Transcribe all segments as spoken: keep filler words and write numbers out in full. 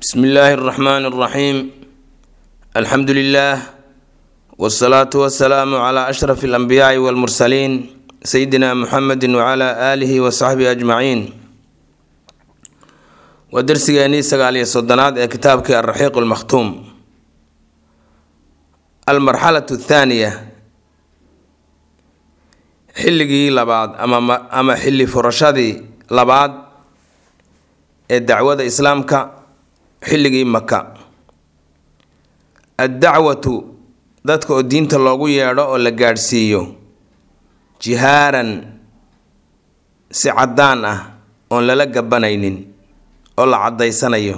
بسم الله الرحمن الرحيم. الحمد لله والصلاة والسلام على أشرف الأنبياء والمرسلين سيدنا محمد وعلى آله وصحبه أجمعين. ودرسيني سقالي صدنات كتابك الرحيق المختوم. المرحلة الثانية حلقي لبعض أما أما حل فرشادي لبعض الدعوة الإسلامك xilligii maka. addacwatu dadka oo diinta loogu yeedho oo la gaadhsiiyo jihaaran si caddaan ah oon lala gabanaynin oo la caddaysanayo.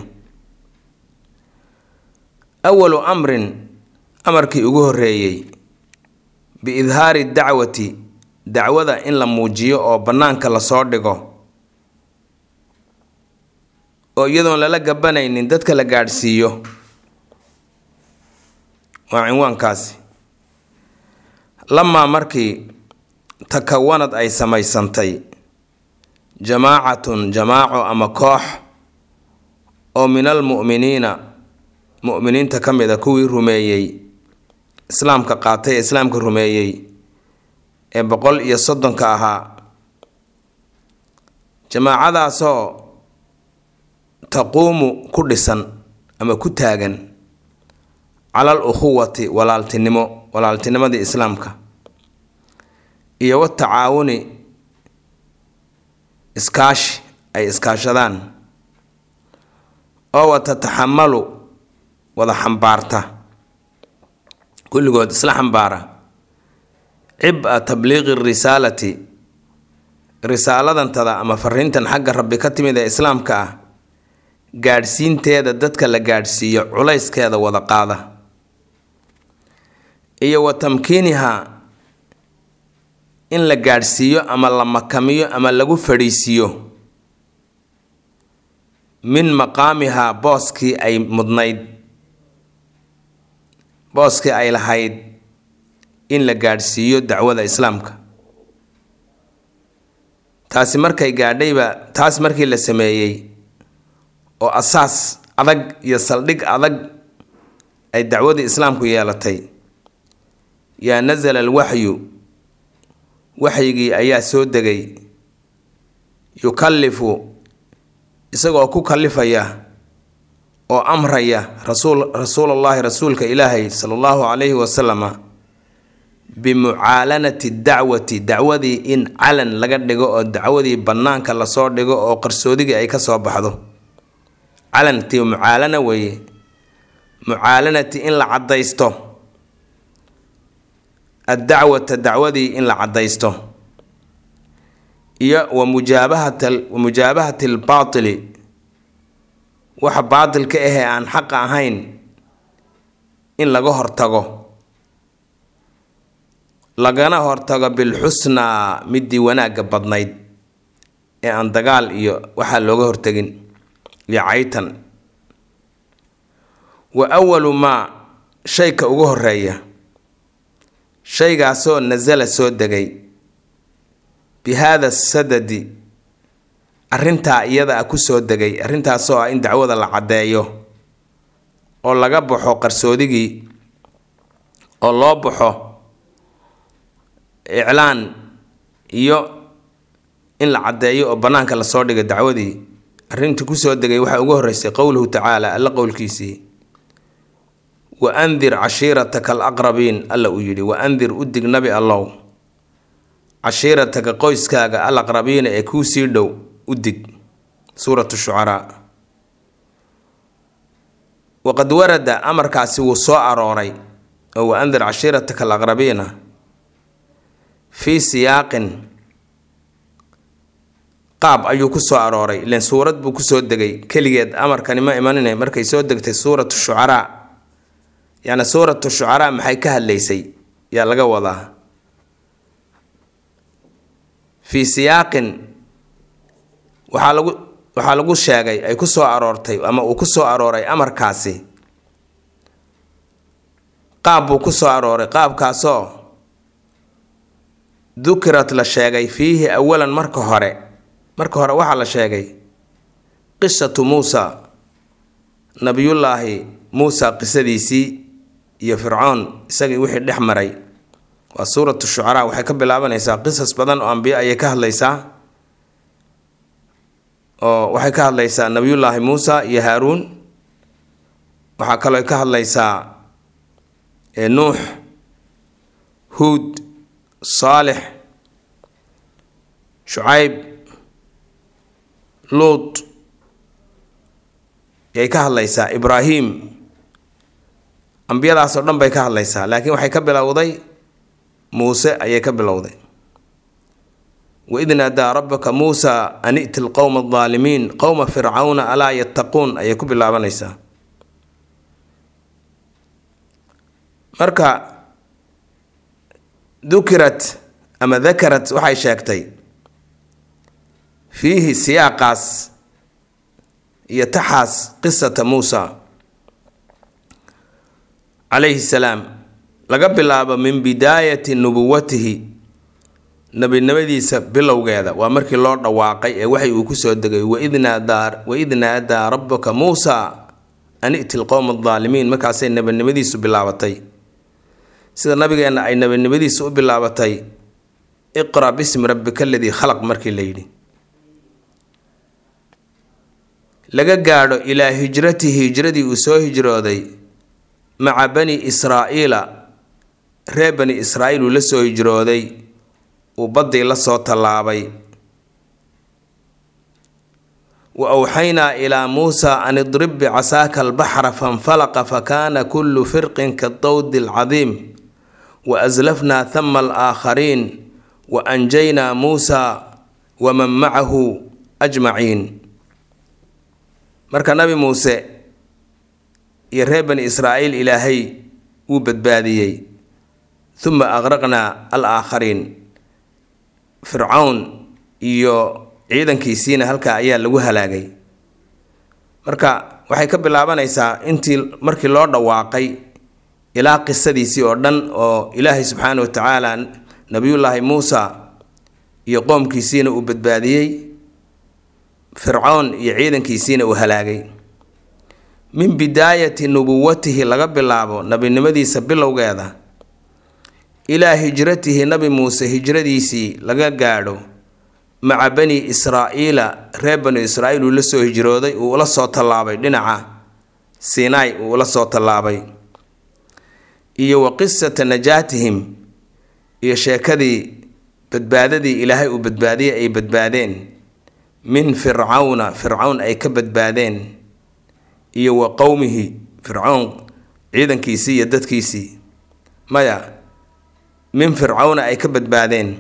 awalu amrin amarkii ugu horreeyey biidhaari dacwati dacwada in la muujiyo oo bannaanka lasoo dhigo oo iyadoon lala gabanaynin dadka la gaadhsiiyo waa cinwaankaasi. lamaa markii takawanad ay samaysantay jamaacatun jamaaco ama koox oo min almu'miniina mu'miniinta ka mid a kuwii rumeeyey islaamka qaatay ee islaamka rumeeyey ee boqol iyo soddonka ahaa. jamaacadaasoo taquumu ku dhisan ama ku taagan calal ukhuwati walaaltinimo walaaltinimadii islaamka iyo watacaawuni iskaashi ay iskaashadaan oo watataxamalu wada xambaarta kulligood isla xambaara cib'a tabliiqi risaalati risaaladantada ama fariintan xagga rabbi ka timid ee islaamka ah gaadhsiinteeda dadka la gaadhsiiyo culayskeeda wada qaada iyo wa tamkiinihaa in la gaadhsiiyo ama la makamiyo ama lagu fadhiisiiyo min maqaamihaa booskii ay mudnayd booskii ay lahayd in la gaadhsiiyo dacwada islaamka. taasi markay gaadhayba taas markii la sameeyey oo asaas adag iyo saldhig adag ay dacwadii islaamku yeelatay yaa nasala alwaxyu waxyigii ayaa soo degay yukallifu isagoo ku kallifaya oo amraya rasuul rasuulullaahi rasuulka ilaahay sala allahu calayhi wasalama bimucaalanati dacwati dacwadii in calan laga dhigo oo dacwadii bannaanka lasoo dhigo oo qarsoodigii ay ka soo baxdo. calantii mucaalana weeye mucaalanati in la caddaysto addacwata dacwadii in la caddaysto iyo wa mujaabahata wa mujaabahati albaatili waxa baatilka ahee aan xaqa ahayn in laga hortago lagana hortago bilxusnaa midii wanaagga badnayd ee aan dagaal iyo waxaa looga hortagin iyo caytan. wa awalu maa shayka ugu horeeya shaygaasoo nasala soo degay bi haada sadadi arrintaa iyada ah ku soo degay arrintaasoo ah in dacwada la caddeeyo oo laga baxo qarsoodigii oo loo baxo iclaan iyo in la caddeeyo oo bannaanka lasoo dhigo dacwadii. arrintii ku soo degay waxaa ugu horreysay qowluhu tacaala alla qowlkiisii wa andir cashiirataka alaqrabiin alla uu yidhi wa andir u dig nabi allow cashiirataka qoyskaaga alaqrabiina ee kuu sii dhow u dig. suuratu shucaraa. waqad warada amarkaasi wuu soo arooray oo wa andir cashiirataka alaqrabiina fii siyaaqin qaab ayuu ku soo arooray ileen suurad buu ku soo degay keligeed amarkani ma imanine markay soo degtay suuratu shucaraa yacni suuratu shucaraa maxay ka hadlaysay yaa laga wadaa. fii siyaaqin waxaa lagu waxaa lagu sheegay ay ku soo aroortay ama uu ku soo arooray amarkaasi qaab buu ku soo arooray qaabkaasoo dukirat la sheegay fiihi awalan marka hore marka hore waxaa la sheegay qisatu muusa nabiyullaahi muusa qisadiisii iyo fircoon isagii wixii dhex maray. waa suuratu shucaraa. waxay ka bilaabanaysaa qisas badan oo ambiyo ayay ka hadlaysaa, oo waxay ka hadlaysaa nabiyullaahi muusa iyo haaruun. waxaa kaloo ka hadlaysaa nuux, huud, saalix, shucayb, luut ayay ka hadlaysaa, ibraahim. ambiyadaas oo dhan bay ka hadlaysaa, laakiin waxay ka bilowday muuse ayay ka bilowday. waid naadaa rabbaka muusa an i'ti lqowma aldaalimiin qowma fircawna alaa yattaquun ayay ku bilaabanaysaa. marka dukirat ama dakarat waxay sheegtay fiihi siyaaqaas iyo taxaas qisata muusa calayhi salaam, laga bilaabo min bidaayati nubuwatihi, nabinimadiisa bilowgeeda. waa markii loo dhawaaqay ee waxay uu ku soo degay waid naadaa waid naadaa rabbaka muusa an i'ti lqowma aldaalimiin. markaasay nabinimadiisu bilaabatay, sida nabigeenna ay nabinimadiisu u bilaabatay iqra bismi rabbika aladii khalaq markii la yidhi, laga gaadho ilaa hijratihi, hijradii uu soo hijrooday maca bani israa'iila, reer bani israa'iil uu la soo hijrooday, uu baddii la soo tallaabay. wa awxaynaa ilaa muusa an idrib bicasaaka albaxra fanfalaqa fakaana kullu firqin kadawdi alcadiim wa aslafnaa thama alaakhariin wa anjaynaa muusa waman macahu ajmaciin. marka nabi muuse iyo reer bani israa'iil ilaahay wuu badbaadiyey. uma aqraqnaa alaakhariin, fircawn iyo ciidankiisiina halkaa ayaa lagu halaagay. marka waxay ka bilaabanaysaa intii markii loo dhawaaqay ilaa qisadiisii oo dhan, oo ilaahay subxaana wa tacaala nabiyullaahi muusa iyo qoomkiisiina uu badbaadiyey, fircoon iyo ciidankiisiina uu halaagay. min bidaayati nubuwatihi, laga bilaabo nabinimadiisa bilowgeeda, ilaa hijratihi, nabi muuse hijradiisii laga gaadho maca bani israa'iila, reer bani israa'iil uu la soo hijrooday, uu ula soo tallaabay dhinaca siinaay, uu ula soo tallaabay. iyo wa qisata najaatihim, iyo sheekadii badbaadadii ilaahay uu badbaadiyey ay badbaadeen min fircawna, fircawn ay ka badbaadeen, iyo wa qowmihi, fircawn ciidankiisii iyo dadkiisii, maya min fircawna ay ka badbaadeen,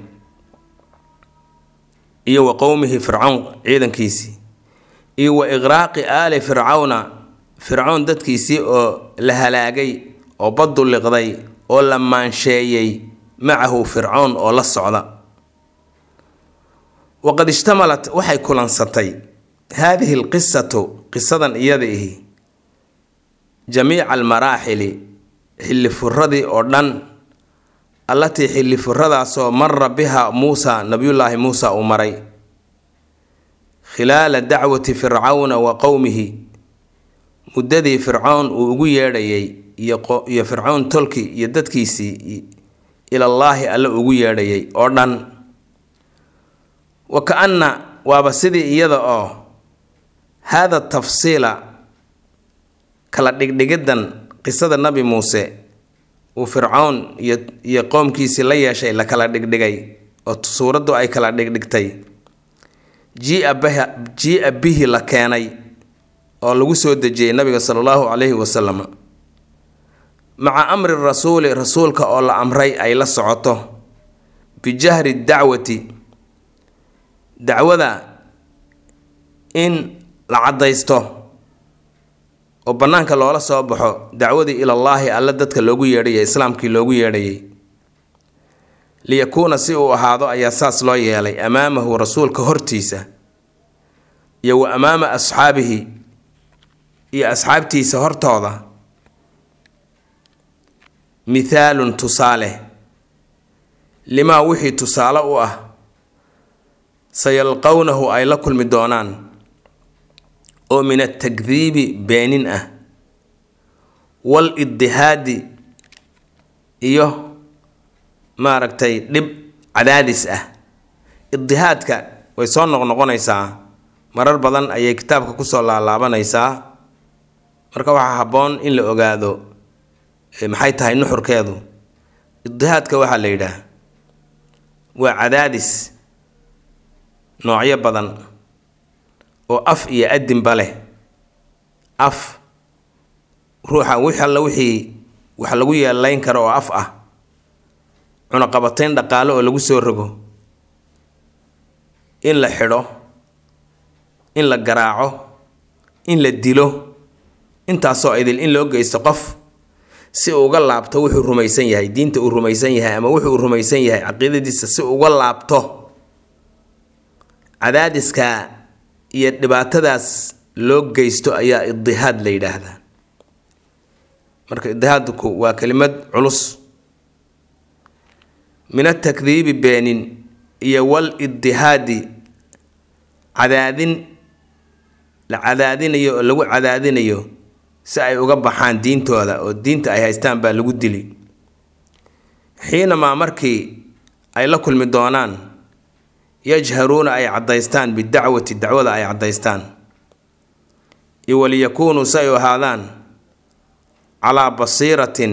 iyo wa qowmihi, fircawn ciidankiisii, iyo wa iqraaqi aali fircawna, fircawn dadkiisii oo la halaagay oo baddu liqday oo la maansheeyey, macahu fircawn oo la socda. waqad ishtamalat waxay kulansatay haadihi alqisatu, qisadan iyada ihi, jamiica almaraaxili, xilli furadii oo dhan, allatii xilli furadaasoo mara biha muusa, nabiyullaahi muusa uu maray, khilaala dacwati fircawna wa qowmihi, muddadii fircoon uu ugu yeedhayay iyo fircoon tolkii iyo dadkiisii ilallaahi alla ugu yeedhayay oo dhan. wa ka-anna waaba sidii iyada oo haada tafsiila, kala dhigdhigidan qisada nabi muuse uu fircoon iyo iyo qoomkiisii la yeeshay la kala dhigdhigay, oo suuraddu ay kala dhigdhigtay, jia biha jia bihi la keenay oo lagu soo dejiyey nabiga sala allahu calayhi wasalam, maca amri rasuuli, rasuulka oo la amray ay la socoto, bijahri dacwati, dacwada in la caddaysto oo bannaanka loola soo baxo, dacwadii ilallaahi alla dadka loogu yeedhayay, islaamkii loogu yeedhayay. liyakuuna si uu ahaado ayaa saas loo yeelay, amaamahu rasuulka hortiisa, iyo wa amaama asxaabihi, iyo asxaabtiisa hortooda, mithaalun tusaale, limaa wixii tusaale u ah sayalqownahu ay la kulmi doonaan, oo min at-takdhibi beenin ah wal iddihaadi iyo maaragtay dhib cadaadis ah. iddihaadka way soo noqnoqonaysaa marar badan ayay kitaabka kusoo laalaabanaysaa, marka waxaa habboon in la ogaado maxay tahay nuxurkeedu. iddihaadka waxaa la yidhaah waa cadaadis noocyo badan oo af iyo adinba leh. af ruuxa wixii alla wixii wax lagu yeelayn karo oo af ah, cunaqabatayn dhaqaale oo lagu soo rogo, in la xidho, in la garaaco, in la dilo, intaasoo idil in loo geysto qof si uu uga laabto wuxuu rumaysan yahay, diinta uu rumaysan yahay ama wuxuu rumaysan yahay caqiidadiisa, si uga laabto cadaadiska iyo dhibaatadaas loo geysto ayaa iddihaad la yidhaahdaa. marka iddihaadku waa kelimad culus. min at-takdhibi beenin iyo wal iddihaadi cadaadin la cadaadinayo oo lagu cadaadinayo si ay uga baxaan diintooda oo diinta ay haystaan baa lagu dili. xiinamaa markii ay la kulmi doonaan yajharuuna ay caddaystaan bidacwati dacwada ay caddaystaan, iyo waliyakuunuu si ay u ahaadaan calaa basiiratin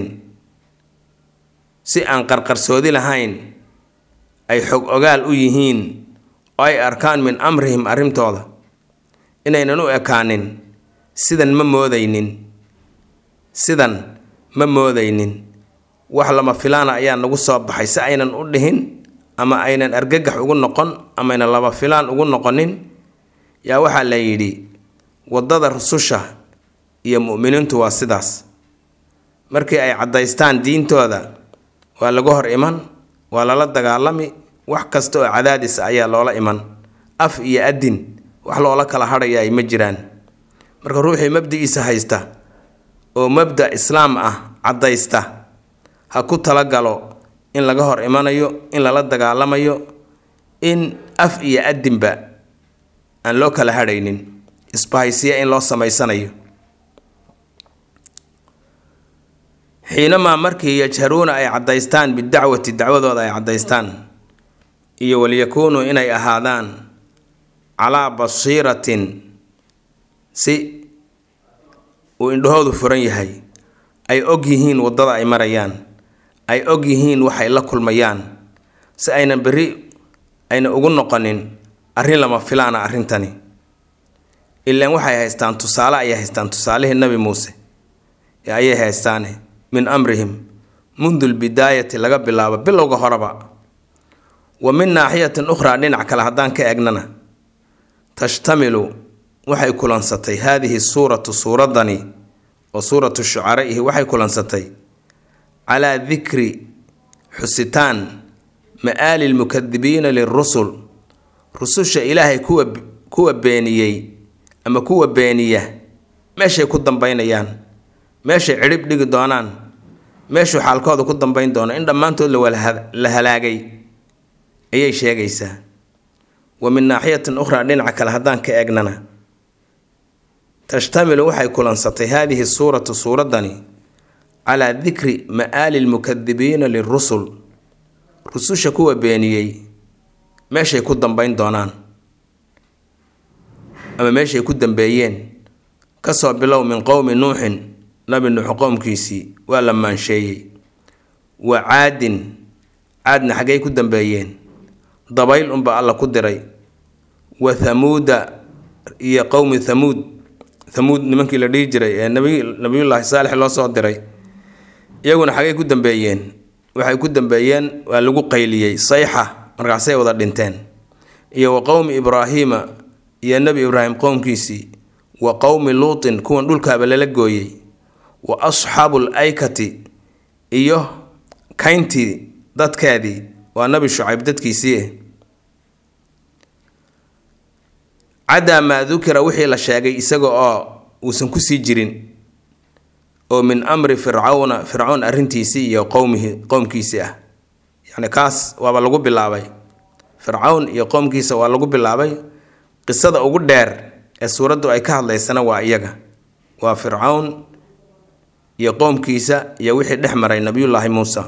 si aan qarqarsoodi lahayn, ay xog ogaal u yihiin oo ay arkaan min amrihim arrintooda, inaynan u ekaanin sidan ma moodaynin sidan ma moodaynin wax lama filaana ayaa nagu soo baxay, si aynan u dhihin ama aynan argagax ugu noqon ama aynan lama filaan ugu noqonin. yaa waxaa la yidhi waddada rususha iyo mu'miniintu waa sidaas. markii ay caddaystaan diintooda waa laga hor iman, waa lala dagaalami, wax kasta oo cadaadis ayaa loola iman, af iyo adin wax loola kala hadhaya ay ma jiraan. marka ruuxii mabdi'iisa haysta oo mabda islaam ah caddaysta ha ku talagalo in laga hor imanayo, in lala dagaalamayo, in af iyo adinba aan loo kala hadhaynin, isbahaysiya in loo samaysanayo. xiinamaa markii yajharuuna ay caddaystaan bidacwati dacwadooda ay caddaystaan, iyo waliyakuunuu inay ahaadaan calaa basiiratin si uu indhahoodu furan yahay, ay og yihiin waddada ay marayaan, ay og yihiin waxay la kulmayaan, si aynan berri ayna ugu noqonin arrin lama filaana arrintani. ilaan waxay haystaan tusaale ayay haystaan tusaalihii nabi muuse ee ayay haystaane min amrihim mundu lbidaayati laga bilaabo bilowga horeba. wa min naaxiyatin ukhraa dhinac kale haddaan ka eegnana tashtamilu waxay kulansatay haadihi suuratu suuraddani oo suuratu shucaraihi waxay kulansatay calaa dikri xusitaan ma'aali lmukadibiina lirusul, rususha ilaahay kuwa kuwa beeniyey ama kuwa beeniya meeshay ku dambaynayaan, meeshay cidhib dhigi doonaan, meeshuu xaalkooda ku dambayn doono, in dhammaantood la halaagay ayay sheegaysaa. wa min naaxiyatin ukhraa dhinaca kale haddaan ka eegnana tashtamilu waxay kulansatay haadihi suuratu suuraddani calaa dikri ma'aali lmukadibiina lirusul, rususha kuwa beeniyey meeshay ku dambayn doonaan ama meeshay ku dambeeyeen. kasoo bilow min qowmi nuuxin, nabi nuux qowmkiisii waa la maansheeyey. wa caadin, caadna xaggay ku dambeeyeen, dabayl unba alla ku diray. wa thamuuda, iyo qowmi thamuud, thamuud nimankii la dhihi jiray ee nabi nabiyullaahi saalix loo soo diray, iyaguna xaggay ku dambeeyeen, waxay ku dambeeyeen waa lagu qayliyey sayxa, markaasay wada dhinteen. iyo wa qowmi ibraahiima, iyo nabi ibraahim qowmkiisii. wa qowmi luutin, kuwan dhulkaaba lala gooyey. wa asxaabul aykati, iyo kayntii dadkeedii waa nabi shucayb dadkiisii. cadaa maa dukira wixii la sheegay isaga oo uusan kusii jirin oo min amri fircawna fircoon arrintiisii iyo qowmihi qowmkiisii ah. yacni kaas waaba lagu bilaabay, fircawn iyo qowmkiisa waa lagu bilaabay. qisada ugu dheer ee suuraddu ay ka hadlaysana waa iyaga, waa fircawn iyo qoomkiisa iyo wixii dhex maray nabiyullaahi muusa.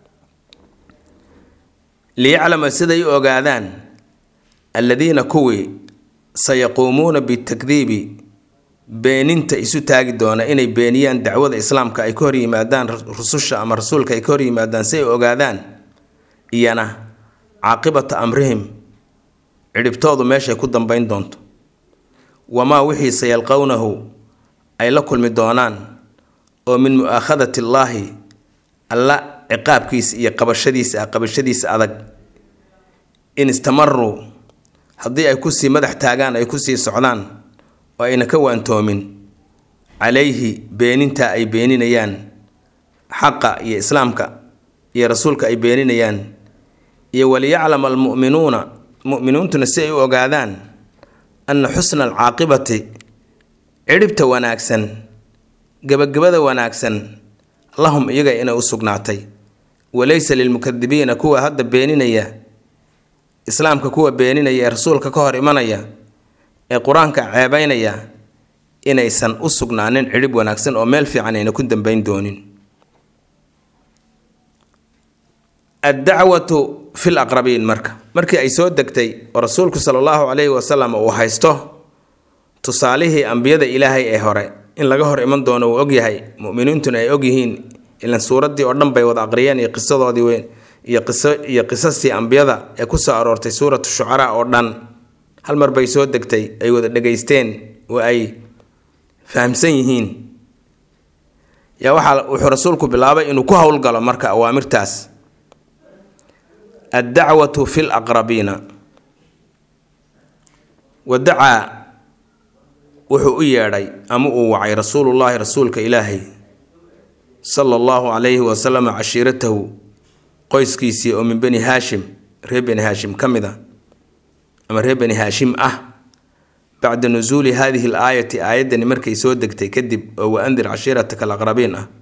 liyaclama siday u ogaadaan alladiina kuwii sayaquumuuna bitakdiibi beeninta isu taagi doona inay beeniyaan dacwada islaamka ay ka hor yimaadaan rususha ama rasuulka ay ka hor yimaadaan si ay ogaadaan iyana caaqibata amrihim cidhibtoodu meeshay ku dambayn doonto, wamaa wixii sayalqownahu ay la kulmi doonaan oo min mu'aakhadati illaahi alla ciqaabkiisa iyo qabashadiisa ah qabashadiisa adag. in istamaruu haddii ay kusii madax taagaan ay kusii socdaan oo ayna ka waantoomin calayhi beeninta ay beeninayaan xaqa iyo islaamka iyo rasuulka ay beeninayaan, iyo waliyaclama almu'minuuna mu'minuuntuna si ay u ogaadaan anna xusna alcaaqibati cidhibta wanaagsan gabagabada wanaagsan lahum iyaga inay u sugnaatay, walaysa lilmukadibiina kuwa hadda beeninaya islaamka kuwa beeninaya ee rasuulka ka hor imanaya ee qur-aanka ceebaynaya inaysan u sugnaanin cidhib wanaagsan oo meel fiican ayna ku dambayn doonin. addacwatu fi laqrabiin marka markii ay soo degtay oo rasuulku sala allahu calayhi wasalam uu haysto tusaalihii ambiyada ilaahay ee hore in laga hor iman doono uu ogyahay, mu'miniintuna ay ogyihiin, ilan suuraddii oo dhan bay wada aqriyeen iyo qisadoodii weyn iyo qiso iyo qisastii ambiyada ee ku soo aroortay suuratu shucaraa oo dhan hal mar bay soo degtay, ay wada dhegaysteen oo ay fahamsan yihiin. yaa waxaa wuxuu rasuulku bilaabay inuu ku howlgalo marka awaamirtaas. addacwatu fi laqrabiina, wadacaa wuxuu u yeedhay ama uu wacay rasuulullaahi rasuulka ilaahay sala allahu calayhi wasalam cashiiratahu qoyskiisii oo min bani haashim reer bani haashim ka mid a ama reer bani haashim ah, bacda nusuuli haadihi l aayati aayaddani markay soo degtay kadib oo wa andir cashiirataka alaqrabiin ah.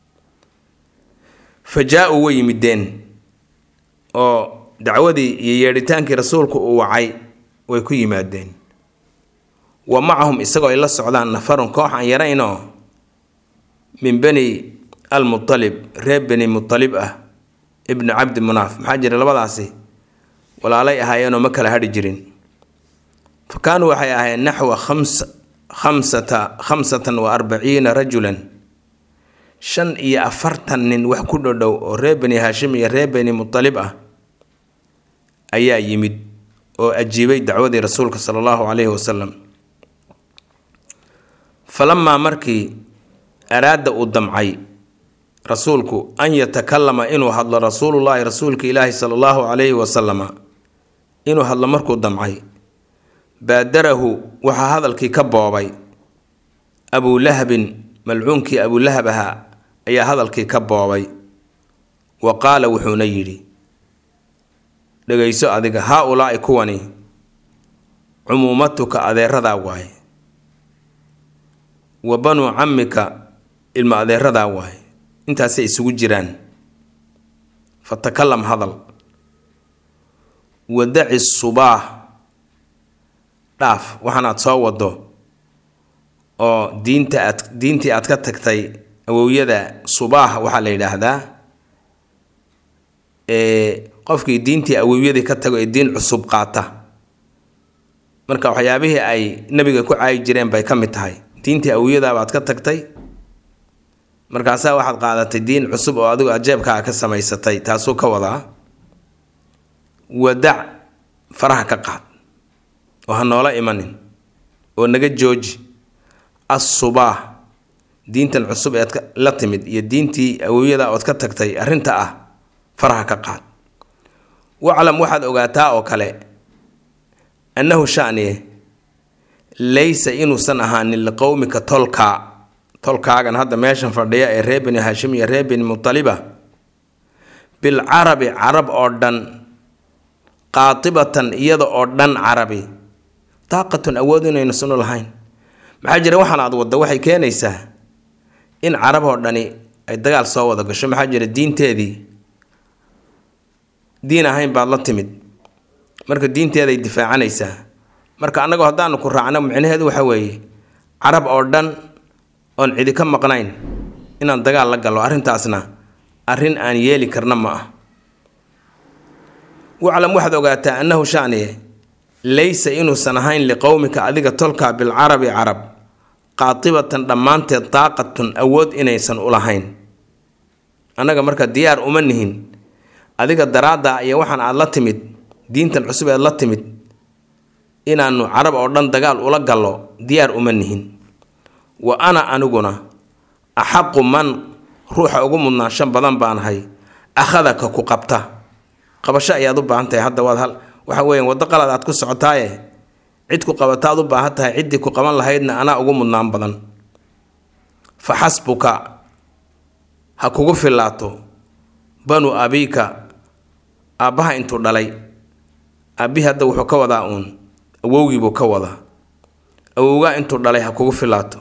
fa jaa-uu way yimideen oo dacwadii iyo yeedhitaankii rasuulku uu wacay way ku yimaadeen, wa macahum isagoo ay la socdaan nafarun koox aan yaraynoo min bani almutalib reer bani mutalib ah ibnu cabdi munaaf. maxaa jira labadaasi walaalay ahaayeenoo ma kala hadhi jirin. fa kaanuu waxay ahaayeen naxwa khams khamsata khamsatan wa arbaciina rajulan shan iyo afartan nin wax ku dhodhow oo reer bani haashim iyo reer bani mutalib ah ayaa yimid oo ajiibay dacwadii rasuulka sala allahu calayhi wasalam. falamaa markii araada uu damcay rasuulku an yatakallama inuu hadlo rasuulullaahi rasuulka ilaahi sala allahu calayhi wasalama inuu hadlo markuu damcay, baadarahu waxaa hadalkii ka boobay abulahabin malcuunkii abulahab ahaa ayaa hadalkii ka boobay. wa qaala wuxuuna yidhi, dhegayso adiga, haa ulaa'i kuwani cumuumatuka adeeradaa waaye, wa banuu cammika ilma adeeradaa waaye, intaasay isugu jiraan. fatakalam hadal, wadaci subaah dhaaf waxaan aad soo wado oo diinta aad diintii aad ka tagtay awowyada. subaah waxaa la yidhaahdaa qofkii diintii awowyadii ka tago ee diin cusub qaata. marka waxyaabihii ay nabiga ku caayi jireen bay ka mid tahay, diintii awowyadaabaad ka tagtay markaasaa waxaad qaadatay diin cusub oo adigu aad jeebkaaga ka samaysatay. taasuu ka wadaa wadac faraha ka qaad oo ha noola imanin oo naga jooji. assubaah diintan cusub eed la timid iyo diintii awowyada ood ka tagtay arrinta ah faraha ka qaad. waclam waxaad ogaataa oo kale annahu sha'niye laysa inuusan ahaanin liqowmika tolkaa tolkaagan hadda meeshan fadhiya ee reer bani haashim iyo reer bani mutaliba bilcarabi carab oo dhan qaatibatan iyada oo dhan carabi daaqatun awood inayna sunu lahayn. maxaa jira waxaan aad wadda waxay keenaysaa in carab oo dhani ay dagaal soo wada gasho. maxaa jira diinteedii diin ahayn baad la timid, marka diinteeday difaacanaysaa. marka anagu haddaanu ku raacno micnaheedu waxa weeye carab oo dhan oon cidi ka maqnayn inaan dagaal la gallo arrintaasna arrin aan yeeli karna ma ah waclam waxaad ogaataa annahu shaniye laysa inuusan ahayn liqowmika adiga tolkaa bilcarabi carab qaatibatan dhammaanteed daaqatun awood inaysan u lahayn annaga marka diyaar uma nihin adiga daraadda iyo waxaan aad la timid diintan cusub eed la timid inaanu carab oo dhan dagaal ula gallo diyaar uma nihin wa ana aniguna axaqu man ruuxa ugu mudnaanshan badan baanahay akhadaka ku qabta qabasho ayaad u baahan tahay hadda waad hal waxa weeyaan waddo qalad aad ku socotaaye cid ku qabataad u baahan tahay ciddii ku qaban lahaydna anaa ugu mudnaan badan fa xasbuka ha kugu filaato banu abiika aabbaha intuu dhalay aabbihi hadda wuxuu ka wadaa uun awowgiibuu ka wadaa awowgaa intuu dhalay ha kugu filaato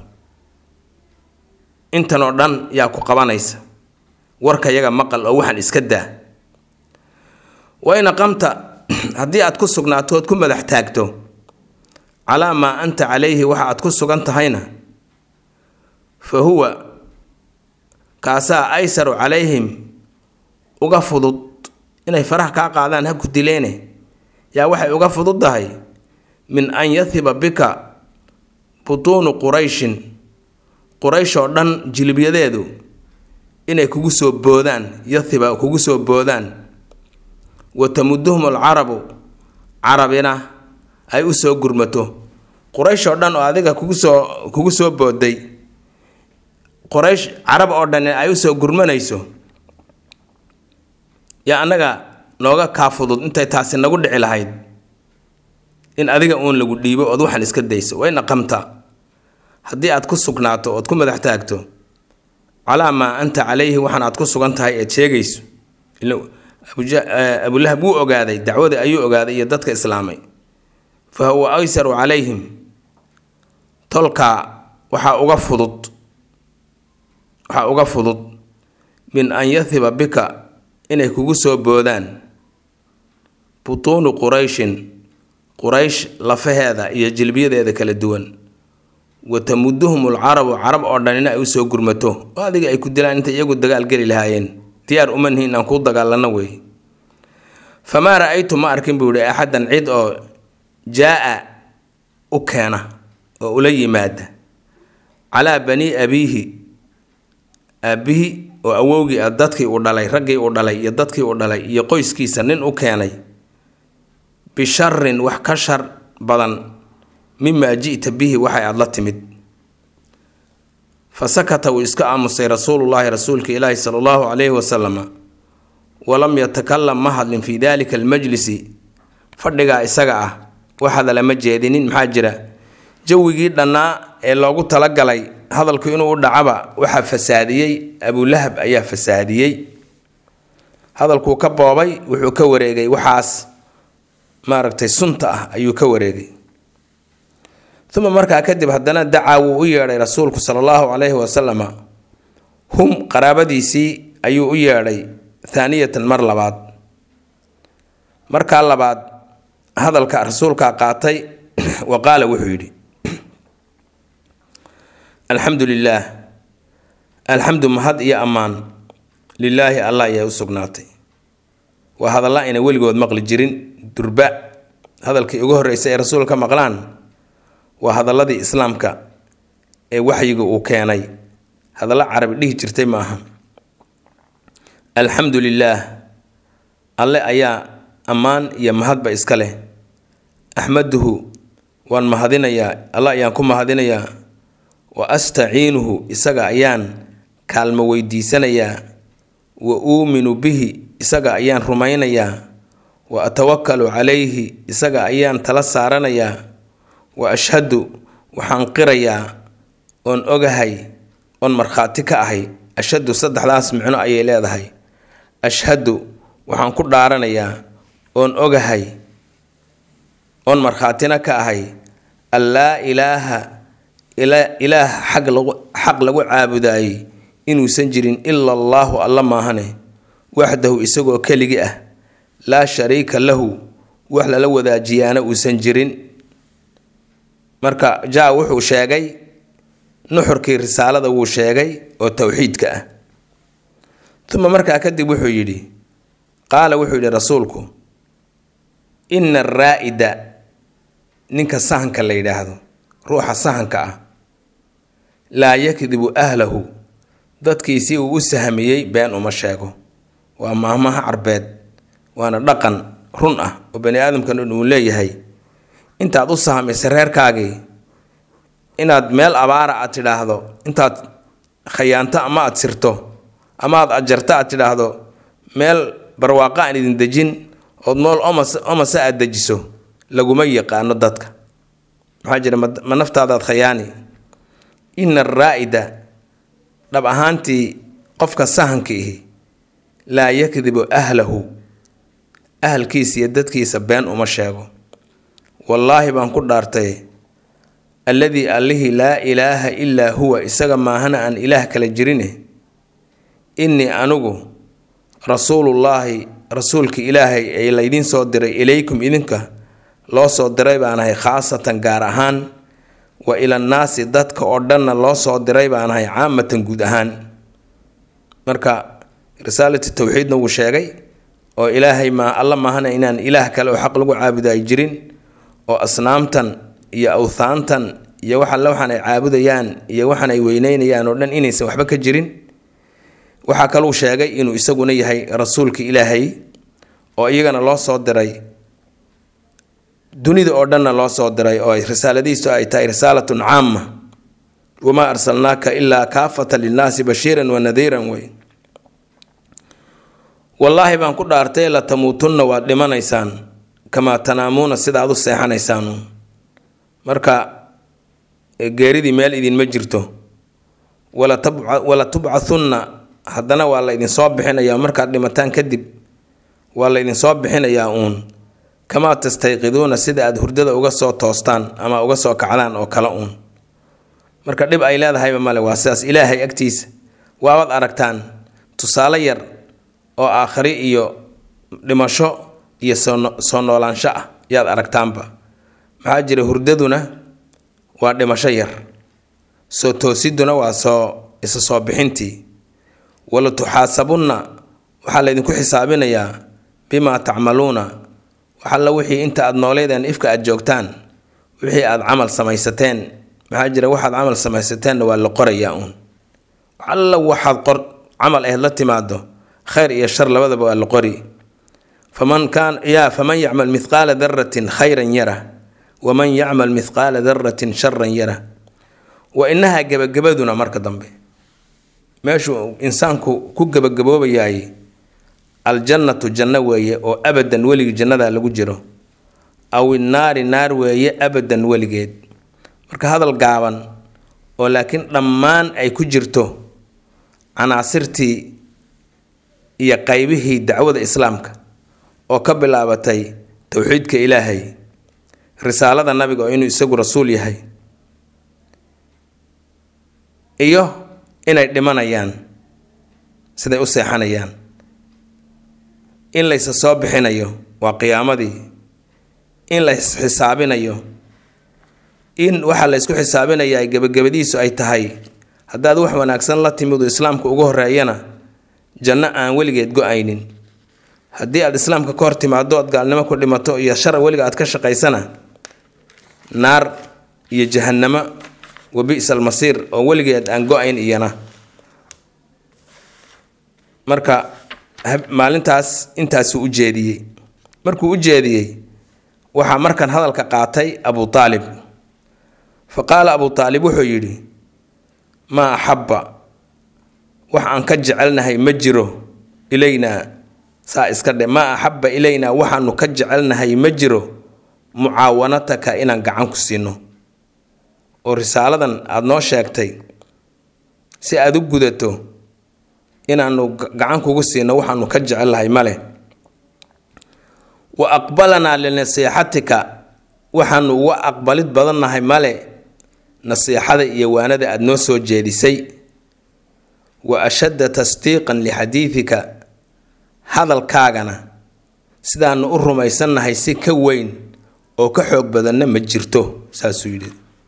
intan oo dhan yaa ku qabanaysa warka yaga maqal oo waxaan iska daa wa in aqamta haddii aad ku sugnaato ood ku madax taagto calaa maa anta calayhi waxa aad ku sugan tahayna fa huwa kaasaa aysaru calayhim uga fudud inay faraha kaa qaadaan ha ku dileene yaa waxay uga fududdahay min an yathiba bika butuunu qurayshin quraysh oo dhan jilibyadeedu inay kugu soo boodaan yathiba kugu soo boodaan wa tamuduhum alcarabu carabina ay u soo gurmato quraysh oo dhan oo adiga kugu soo kugu soo booday quraysh carab oo dhan ay u soo gurmanayso yaa annaga nooga kaa fudud intay taasi nagu dhici lahayd in adiga uun lagu dhiibo ood waxaan iska dayso waa in aqamta haddii aad ku sugnaato ood ku madax taagto calaa maa anta calayhi waxaan aad ku sugan tahay eed sheegayso abulahab wuu ogaaday dacwadii ayuu ogaaday iyo dadka islaamay fa huwa aysaru calayhim tolkaa waxaa uga fudud waxaa uga fudud min an yathiba bika inay kugu soo boodaan butuunu qurayshin quraysh lafaheeda iyo jilbiyadeeda kala duwan wa tamuduhum alcarabu carab oo dhanina ay u soo gurmato oo adiga ay ku dilaan intay iyagu dagaal geli lahaayeen diyaar uma nihin inaan kuu dagaalano wey famaa ra-aytu ma arkin buu yihi axadan cid oo jaa-a u keena oo ula yimaada calaa bani abiihi aabbihi oo awowgii a dadkii uu dhalay raggii uu dhalay iyo dadkii uu dhalay iyo qoyskiisa nin u keenay bisharin wax ka shar badan mimaa ji'ta bihi waxay aada la timid fa sakata wuu iska aamusay rasuulullaahi rasuulka ilaahi sala allahu calayhi wasalama walam yatakalam ma hadlin fii daalika almajlisi fadhigaa isaga ah wax hadala ma jeedinin maxaa jira jawigii dhannaa ee loogu talagalay hadalku inuu u dhacaba waxaa fasaadiyey abulahab ayaa fasaadiyey hadalkuu ka boobay wuxuu ka wareegay waxaas maaragtay sunta ah ayuu ka wareegay uma markaa kadib haddana dacaa wuu u yeedhay rasuulku sala allahu calayhi wasalama hum qaraabadiisii ayuu u yeedhay thaaniyatan mar labaad markaa labaad hadalka rasuulkaa qaatay wa qaala wuxuu yidhi alxamdu lilaah alxamdu mahad iyo ammaan lilaahi allah ayaa u sugnaatay waa hadalla ayna weligood maqli jirin durba hadalkii ugu horreysay ee rasuulka maqlaan waa hadalladii islaamka ee waxyiga uu keenay hadallo carabi dhihi jirtay ma aha alxamdu lilaah alle ayaa ammaan iyo mahadba iska leh axmaduhu waan mahadinayaa alla ayaan ku mahadinayaa wa astaciinuhu isaga ayaan kaalmo weydiisanayaa wa uuminu bihi isaga ayaan rumaynayaa wa atawakalu calayhi isaga ayaan tala saaranayaa wa ashhadu waxaan qirayaa oon ogahay oon markhaati ka ahay ashhadu saddexdaas micno ayay leedahay ashhadu waxaan ku dhaaranayaa oon ogahay oon markhaatina ka ahay an laa ilaaha ilaah xaq lagu xaq lagu caabudaayey inuusan jirin ila allaahu alla maahane waxdahu isagoo keligi ah laa shariika lahu wax lala wadaajiyaana uusan jirin marka jaa wuxuu sheegay nuxurkii risaalada wuu sheegay oo tawxiidka ah. uma markaa kadib wuxuu yidhi qaala wuxuu yidhi rasuulku ina araa'ida ninka sahanka la yidhaahdo ruuxa sahanka ah laa yakdibu ahlahu dadkiisii uu u sahmiyey been uma sheego. waa maahmaha carbeed waana dhaqan run ah oo bani aadamkan uu leeyahay. intaad u sahmaysa reerkaagii inaad meel abaara aad tidhaahdo, intaad khayaanto ama aad sirto ama aad ajarto aad tidhaahdo meel barwaaqa aan idin dejin ood nool omase aad dejiso laguma yaqaano dadka. maxaa jira ma naftaadaad khayaani. ina araa'ida dhab ahaantii qofka sahanka ihi laa yakdibu ahlahu ahalkiisa iyo dadkiisa been uma sheego. wallaahi baan ku dhaartay alladii allihii laa ilaaha ilaa huwa isaga maahana aan ilaah kala jirine innii anugu rasuulullaahi rasuulka ilaahay ee laydiin soo diray ilaykum idinka loo soo diray baanahay khaasatan gaar ahaan wa ilannaasi dadka oo dhanna loo soo diray baanahay caamatan guud ahaan. marka risaalati tawxiidna wuu sheegay oo ilaahay ma alla maahana inaan ilaah kale oo xaq lagu caabudo ay jirin, oo asnaamtan iyo awthaantan iyo waxa la waxaan ay caabudayaan iyo waxaan ay weyneynayaan oo dhan inaysan waxba ka jirin. waxaa kaloo sheegay inuu isaguna yahay rasuulka ilaahay oo iyagana loo soo diray dunida oo dhanna loo soo diray oo risaaladiisu ay tahay risaalatun caama. wamaa arsalnaaka ilaa kaafata linnaasi bashiiran wa nadiiran wey. wallaahi baan ku dhaartay la tamuutunna waad dhimanaysaan kamaa tanaamuuna sida aad u seexanaysaan. marka geeridii meel idinma jirto. wala tubcathunna haddana waa la idinsoo bixinayaa markaad dhimataan kadib waa la idinsoo bixinayaa uun kamaa tastayqiduuna sida aad hurdada uga soo toostaan ama uga soo kacdaan oo kale uun. marka dhib ay leedahayba male, waa sidaas ilaahay agtiisa waabaad aragtaan tusaale yar oo aakhiri iyo dhimasho iyo soo noolaansho ah yaad aragtaanba. maxaa jira hurdaduna waa dhimasho yar, soo toosiduna waa soo isa soo bixintii. wala tuxaasabunna waxaa laydinku xisaabinayaa bimaa tacmaluuna waxalla wixii inta aad nooleedeen ifka aad joogtaan wixii aad camal samaysateen. maxaa jira waxaad camal samaysateenna waa la qorayaa uun. waxalla waxaad qor camal aheed la timaado khayr iyo shar labadaba waa la qori. faman kaan yaa faman yacmal mithqaala daratin khayran yara waman yacmal mithqaala daratin sharan yara. wa inahaa gebagabaduna marka dambe meeshuu insaanku ku gebagaboobayaay aljannatu janno weeye oo abadan weligii jannadaa lagu jiro, aw innaari naar weeye abadan weligeed. marka hadal gaaban oo laakiin dhammaan ay ku jirto canaasirtii iyo qaybihii dacwada islaamka oo ka bilaabatay tawxiidka ilaahay, risaalada nabiga oo inuu isagu rasuul yahay, iyo inay dhimanayaan siday u seexanayaan, in laysa soo bixinayo waa qiyaamadii, in la xisaabinayo, in waxa la isku xisaabinayaa gabagabadiisu ay tahay haddaad wax wanaagsan la timido islaamka ugu horeeyana janno aan weligeed go-aynin, haddii aad islaamka ka hor timaado ood gaalnimo ku dhimato iyo shar weliga aad ka shaqaysana naar iyo jahannamo wa bi'sa almasiir oo weligeed aan go-ayn iyana. marka maalintaas intaasuu u jeediyey. markuu u jeediyey waxaa markan hadalka qaatay abu aalib. fa qaala abu aalib wuxuu yidhi maa axabba wax aan ka jecelnahay ma jiro ilaynaa saa iska dhe maa axabba ilaynaa waxaanu ka jecelnahay ma jiro mucaawanataka inaan gacan ku siino oo risaaladan aada noo sheegtay si aada u gudato inaanu gacan kugu siino waxaanu ka jecelnahay male. wa aqbalanaa linasiixatika waxaanu uga aqbalid badannahay male nasiixada iyo waanada aada noo soo jeedisay. wa ashadda tasdiiqan lixadiidika hadalkaagana sidaanu u rumaysannahay si ka weyn oo ka xoog badanna ma jirto saasuu yidhi.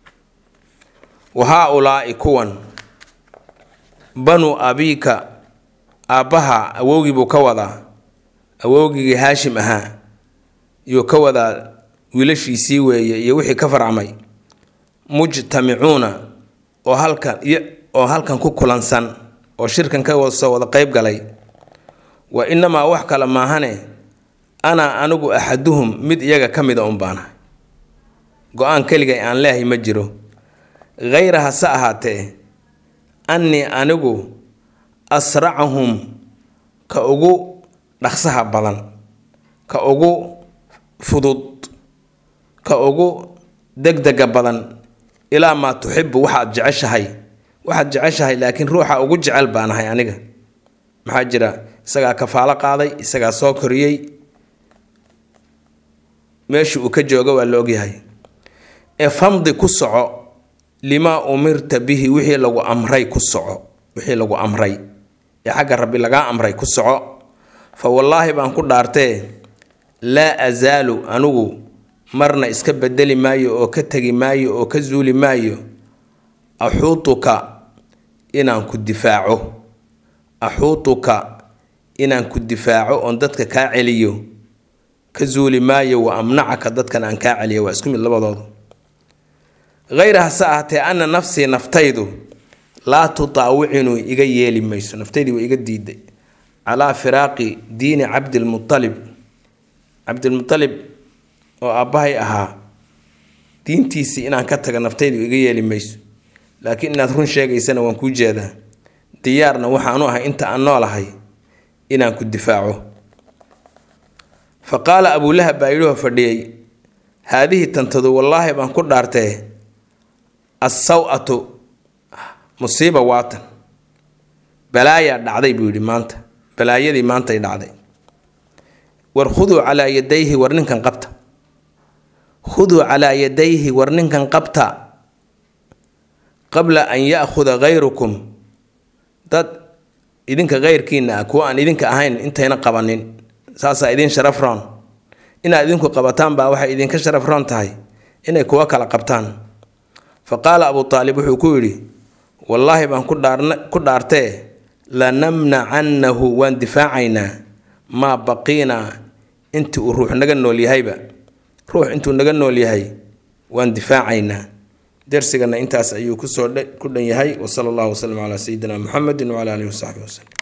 wahaa-ulaa'i kuwan banu abiika aabbaha awowgii buu ka wadaa awowgii haashim ahaa yuu ka wadaa wiilashiisii weeye iyo wixii ka farcamay mujtamicuuna oo halkan oo halkan ku kulansan oo shirkan ka soo wada qayb galay wa inamaa wax kale maahane ana anigu axaduhum mid iyaga ka mida un baana go-aan keligay aan leehay ma jiro hayra hase ahaatee annii anigu asracahum ka ugu dhaqsaha badan ka ugu fudud ka ugu degdega badan ilaa maa tuxibu waxaad jeceshahay waxaad jeceshahay laakiin ruuxa ugu jecel baanahay aniga maxaa jira isagaa kafaalo qaaday isagaa soo koriyey meesha uu ka jooga waa la ogyahay ee famdi ku soco limaa umirta bihi wixii lagu amray ku soco wixii lagu amray ee xagga rabbi lagaa amray ku soco fa wallaahi baan ku dhaartee laa azaalu anigu marna iska bedeli maayo oo ka tegi maayo oo ka zuuli maayo axuutuka inaan ku difaaco axuutuka inaan ku difaaco oon dadka kaa celiyo ka zuuli maayo wa amnacaka dadkan aan kaa celiyo waa isku mid labadooda hayra hase ahatee ana nafsii naftaydu laa tutaawicinu iga yeeli mayso naftaydii waa iga diiday calaa firaaqi diini cabdilmutalib cabdilmutalib oo aabbahay ahaa diintiisii inaan ka taga naftaydu iga yeeli mayso laakiin inaad run sheegaysana waan kuu jeedaa diyaarna waxaanu ahay inta aan noolahay inaan ku difaaco fa qaala abulahab baa yidhoo fadhiyey haadihi tantadu wallaahi baan ku dhaartee assaw-atu musiiba waatan balaayaa dhacday buu yidhi maanta balaayadii maantay dhacday war khuduu calaa yadayhi war ninkan qabta khuduu calaa yadayhi war ninkan qabta qabla an ya'khuda hayrukum dad idinka hayrkiina ah kuwa aan idinka ahayn intayna qabanin saasaa idin sharaf roon inaad idinku qabataan baa waxay idinka sharaf roon tahay inay kuwa kala qabtaan fa qaala abu taalib wuxuu ku yidhi wallaahi baan ku dhaarna ku dhaartee lanamnacannahu waan difaacaynaa maa baqiinaa intii uu ruux naga nool yahayba ruux intuu naga nool yahay waan difaacaynaa درسنا انتاس ايو كسو كدن يحي وصلى الله وسلم على سيدنا محمد وعلى اله وصحبه وسلم